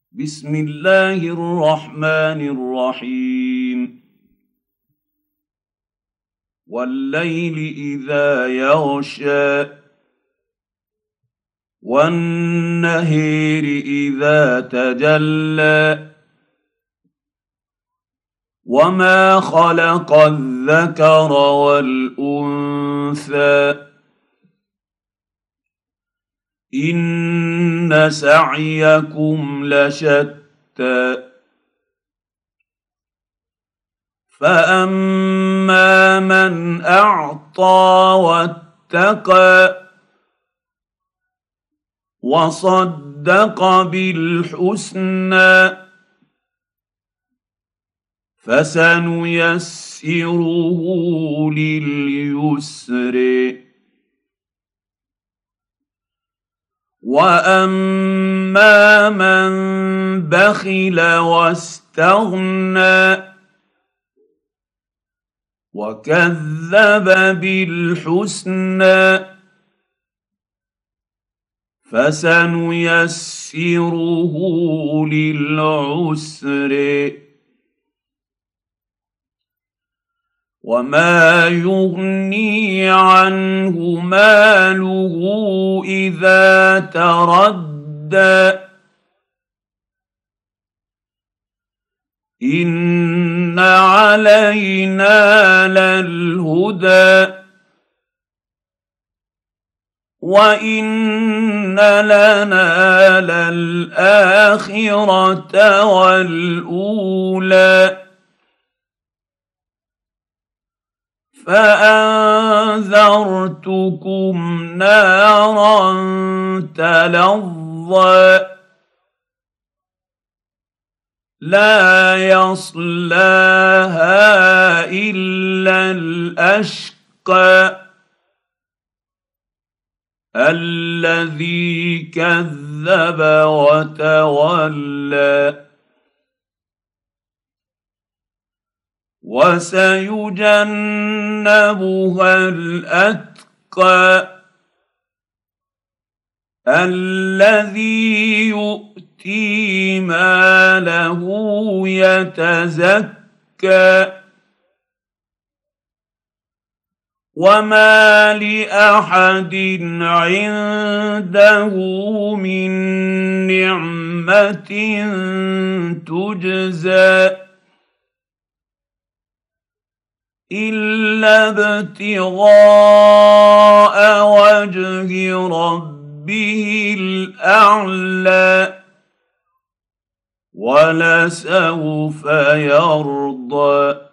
بسم الله الرحمن الرحيم. والليل إذا يغشى والنهر إذا تجلى وما خلق الذكر والأنثى إن سعيكم لشتى فأما من أعطى واتقى وصدق بالحسنى فسنيسره لليسر واما من بخل واستغنى وكذب بالحسنى فسنيسره للعسر وما يغني عنه ماله إذا تردى إن علينا للهدى وإن لنا للآخرة والأولى فأنذرتكم نارا تلظى لا يصلاها إلا الأشقى الذي كذب وتولى وسيجنبها الأتقى الذي يؤتي ماله يتزكى وما لأحد عنده من نعمة تجزى إلا ابتغاء وجه ربه الأعلى ولسوف يرضى